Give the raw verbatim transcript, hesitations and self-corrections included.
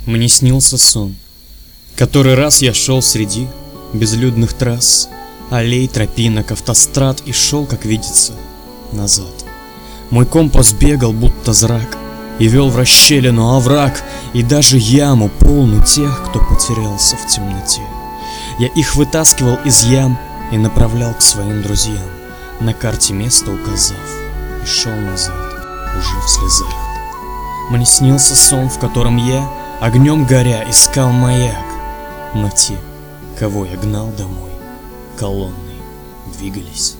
Мне снился сон. Который раз я шел среди безлюдных трасс, аллей, тропинок, автострад и шел, как видится, назад. Мой компас бегал, будто зрак, и вел в расщелину овраг, и даже яму, полную тех, кто потерялся в темноте. Я их вытаскивал из ям и направлял к своим друзьям, на карте место указав, и шел назад, уже в слезах. Мне снился сон, в котором я, огнем горя, искал маяк, но те, кого я гнал домой, колонной двигались